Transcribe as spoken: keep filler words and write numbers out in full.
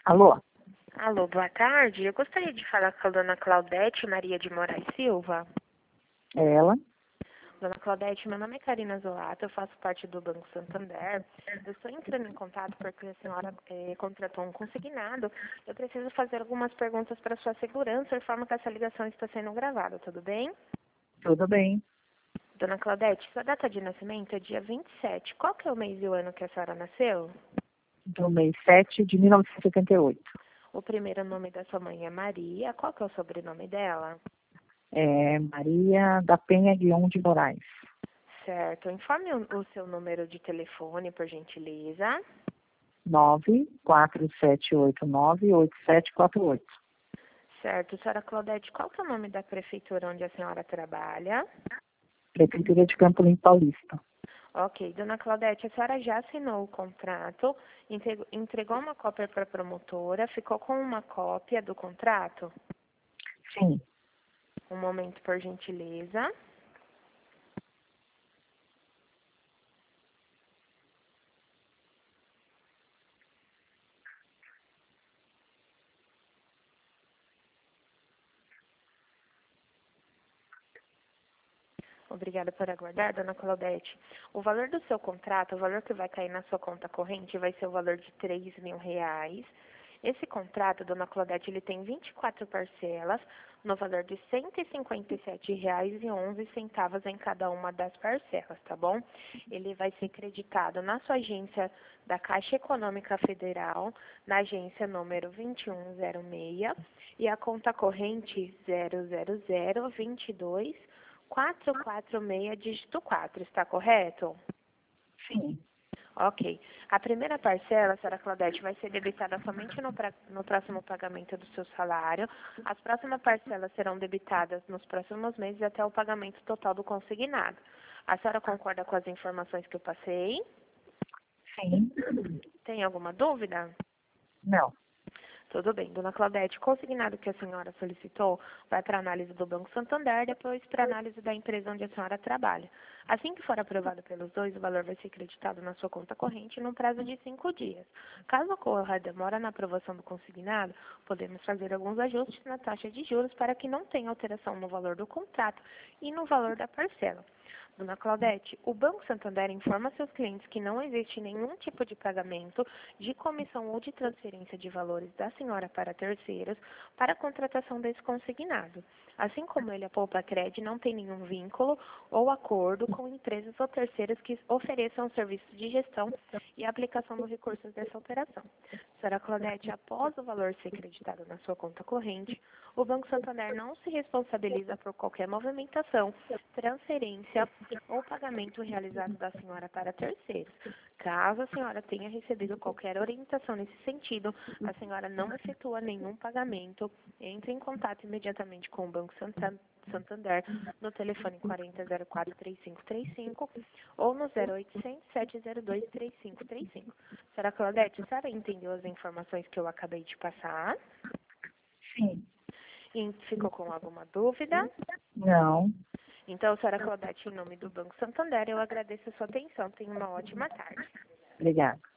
Alô? Alô, boa tarde. Eu gostaria de falar com a dona Claudete Maria de Moraes Silva. É ela? Dona Claudete, meu nome é Karina Zolato, eu faço parte do Banco Santander. Eu estou entrando em contato porque a senhora eh, contratou um consignado. Eu preciso fazer algumas perguntas para sua segurança, de forma que essa ligação está sendo gravada, tudo bem? Tudo bem. Dona Claudete, sua data de nascimento é dia vinte e sete. Qual que é o mês e o ano que a senhora nasceu? Do mês sete de mil novecentos e setenta e oito. O primeiro nome da sua mãe é Maria. Qual que é o sobrenome dela? É Maria da Penha Guion de Moraes. Certo. Informe o, o seu número de telefone, por gentileza. nove quatro sete oito nove oito sete quatro oito. Certo. Senhora Claudete, qual que é o nome da prefeitura onde a senhora trabalha? Prefeitura de Campo Limpo Paulista. Ok. Dona Claudete, a senhora já assinou o contrato, entregou, entregou uma cópia para a promotora, ficou com uma cópia do contrato? Sim. Um momento, por gentileza. Obrigada por aguardar, dona Claudete. O valor do seu contrato, o valor que vai cair na sua conta corrente, vai ser o valor de três mil reais. Esse contrato, dona Claudete, ele tem vinte e quatro parcelas, no valor de cento e cinquenta e sete reais e onze centavos em cada uma das parcelas, tá bom? Ele vai ser creditado na sua agência da Caixa Econômica Federal, na agência número vinte e um zero seis, e a conta corrente zero zero zero vinte e dois quatro quatro seis, dígito quatro, está correto? Sim. Ok. A primeira parcela, senhora Claudete, vai ser debitada somente no, pra, no próximo pagamento do seu salário. As próximas parcelas serão debitadas nos próximos meses até o pagamento total do consignado. A senhora concorda com as informações que eu passei? Sim. Tem alguma dúvida? Não. Tudo bem. Dona Claudete, o consignado que a senhora solicitou vai para análise do Banco Santander, depois para análise da empresa onde a senhora trabalha. Assim que for aprovado pelos dois, o valor vai ser creditado na sua conta corrente num prazo de cinco dias. Caso ocorra demora na aprovação do consignado, podemos fazer alguns ajustes na taxa de juros para que não tenha alteração no valor do contrato e no valor da parcela. Dona Claudete, o Banco Santander informa seus clientes que não existe nenhum tipo de pagamento, de comissão ou de transferência de valores da senhora para terceiros para a contratação desse consignado. Assim como ele, a Poupa Cred, não tem nenhum vínculo ou acordo com empresas ou terceiros que ofereçam serviços de gestão e aplicação dos recursos dessa operação. Senhora Claudete, após o valor ser creditado na sua conta corrente, o Banco Santander não se responsabiliza por qualquer movimentação, transferência ou pagamento realizado da senhora para terceiros. Caso a senhora tenha recebido qualquer orientação nesse sentido, a senhora não efetua nenhum pagamento, entre em contato imediatamente com o Banco Santander no telefone quarenta zero quatro três cinco três cinco ou no zero oitocentos, sete zero dois, três cinco três cinco. Senhora Claudete, a senhora entendeu as informações que eu acabei de passar? Sim. E ficou com alguma dúvida? Não. Então, senhora Claudete, em nome do Banco Santander, eu agradeço a sua atenção. Tenha uma ótima tarde. Obrigada.